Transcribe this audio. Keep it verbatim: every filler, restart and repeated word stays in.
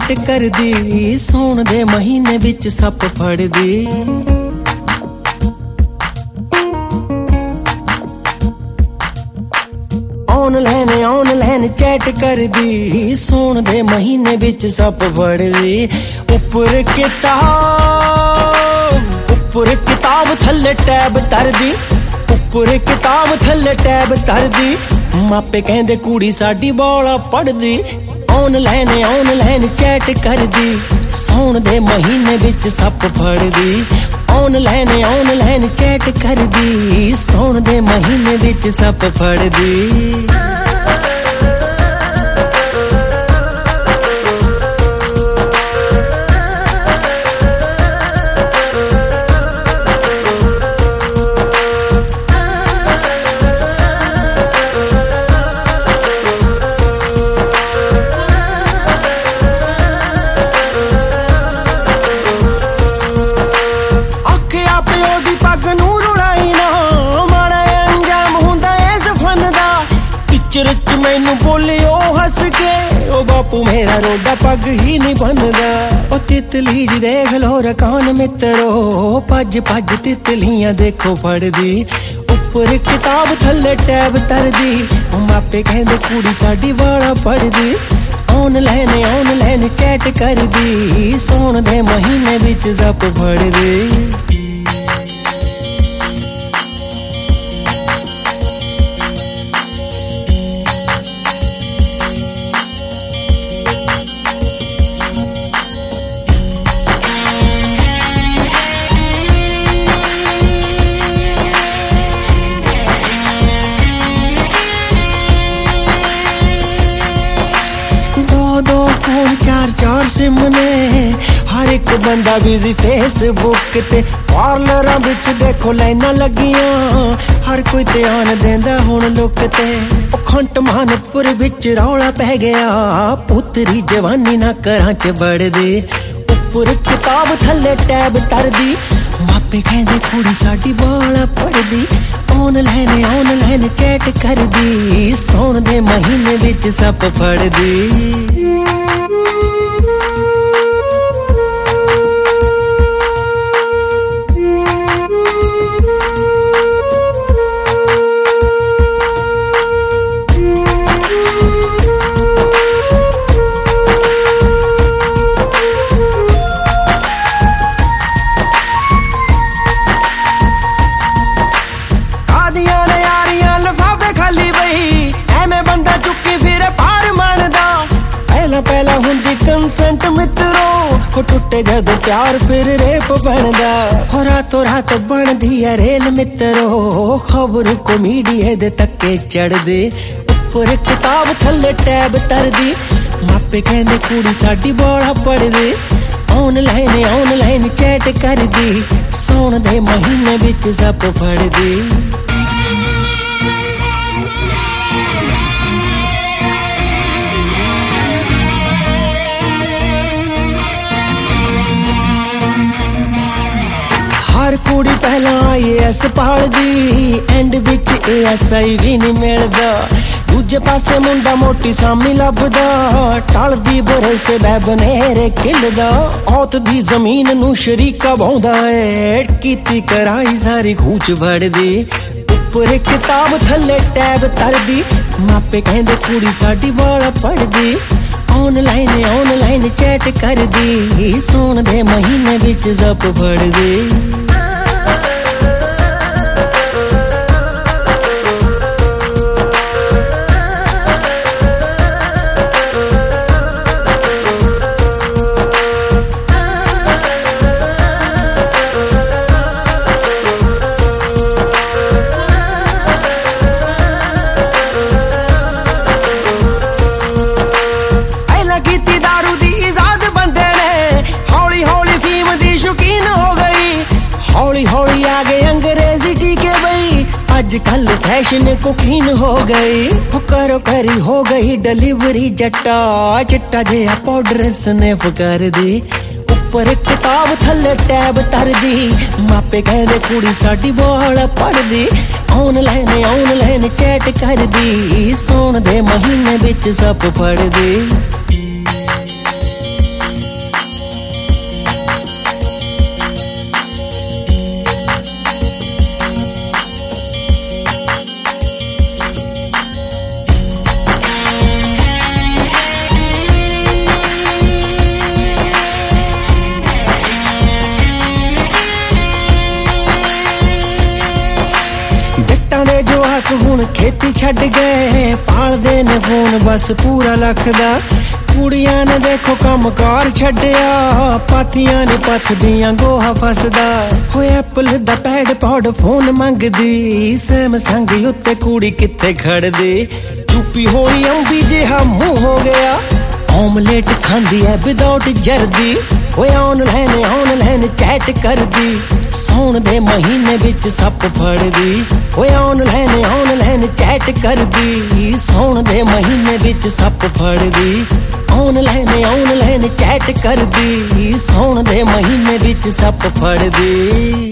Chat करदी, सौण दे महीने विच सप फड़दी। ऑनलाइन ऑनलाइन चैट करदी, सौण दे महीने विच सप फड़दी। उपर किताब उपर किताब थल्ले टैब तरदी, उपर किताब थल्ले टैब तरदी। मापे कहंदे कुड़ी साडी बौला पढ़दी। ऑनलाइन ऑनलाइन चैट करदी, सौण दे महीने विच सप फड़दी। ऑनलाइन ऑनलाइन चैट करदी, सौण दे महीने विच सप फड़दी। मैनू बोलियो हस के, ओ बापू मेरा रोडा पग ही नहीं बनदा। ओ तितली जी देख लो रकान मित्रो, भज भज तितलियां देखो फड़दी। उपर किताब थल्ले टैब तरदी, ओ मापे कहंदे कुड़ी साडी वाला पढ़दी। ऑनलाइन ऑनलाइन चैट करदी, सौण दे महीने विच सप फड़दी। चार चार सिम ने, हर एक बंदा बिजी फेसबुक ते। पार्लरां विच देखो लाइनां लगियां, हर कोई ध्यान देंदा हुण लुक ते। ओ खंट मानपुर विच रौला पै गया, पुतरी जवानी ना घरां च बड़दी। उपर किताब थल्ले टैब तरदी, मापे कहंदे कुड़ी साडी बाला पढ़दी। ऑनलाइन ऑनलाइन चैट करदी, सौण दे महीने विच सप फड़दी। पहला हुंदी कंसेंट मित्रो, हो टुटे जदों प्यार फिर रेप बनदा। हो रातों रात बनदी है रेल मित्रो, खबर को मीडिया दे तक्के चढ़दे। उपर किताब थल्ले टैब तरदी, मापे कहंदे कुड़ी साडी बौला पढ़दी। ऑनलाइन ऑनलाइन चैट करदी, सौण दे महीने विच सप फड़दी। हर कुड़ी पहला आई ए एस पढ़दी, एंड विच ए एस आई भी नहीं मिलदा। दूजे पासे मुंडा मोटी सामी लभदा, टलदी बुरे से बैबनेरे खिलदा। औत दी जमीन नू शरीका बौंदा है, कीती कराई सारी खूच वड़दी। उपर किताब थल्ले टैब तरदी, मापे कहंदे कुड़ी साडी वाला पढ़दी। ऑनलाइन ऑनलाइन चैट करदी, सौण दे महीने विच सप फड़दी। आजकल फैशन कुकीन हो गई, करो करी हो गई डिलीवरी जट्टा। चिट्टा जिहा पाउडर स्निफ कर दी, उपर किताब थल्ले टैब तरदी। मापे कहदे कुड़ी साडी बाला पढ़दी। ऑनलाइन ऑनलाइन चैट करदी, सौण दे महीने विच सप फड़दी। ਲੋਕ ਹੁਣ ਖੇਤੀ ਛੱਡ ਗਏ, ਪਾਲਦੇ ਨੇ ਫੋਨ ਬਸ ਪੂਰਾ ਲੱਖ ਦਾ। ਕੁੜੀਆਂ ਨੇ ਦੇਖੋ ਕੰਮ ਕਾਰ ਛੱਡਿਆ, ਪਾਥੀਆਂ ਨੇ ਪੱਥਦੀਆਂ ਗੋਹਾ ਫਸਦਾ। ਹੋਏ ਐਪਲ ਦਾ ਪੈਡ ਪੌਡ ਫੋਨ ਮੰਗਦੀ, ਸੈਮਸੰਗ ਉੱਤੇ ਕੁੜੀ ਕਿੱਥੇ ਖੜਦੀ। ਚੁੱਪੀ ਹੋਈ ਅੰਬੀ ਜਿਹਾ ਮੂੰਹ ਹੋ ਗਿਆ, ਆਮਲੇਟ ਖਾਂਦੀ ਐ ਵਿਦਆਊਟ ਜਰਦੀ। ਓਏ ਆਨਲਾਈਨ ਆਨਲਾਈਨ ਚੈਟ ਕਰਦੀ, ਸੌਣ ਦੇ ਮਹੀਨੇ ਵਿੱਚ ਸੱਪ ਫੜਦੀ। ਓਏ ਆਨਲਾਈਨ ਆਨਲਾਈਨ ਚੈਟ ਕਰਦੀ, ਸੌਣ ਦੇ ਮਹੀਨੇ ਵਿੱਚ ਸੱਪ ਫੜਦੀ। ਆਨਲਾਈਨ ਆਨਲਾਈਨ ਚੈਟ ਕਰਦੀ, ਸੌਣ ਦੇ ਮਹੀਨੇ ਵਿੱਚ ਸੱਪ ਫੜਦੀ।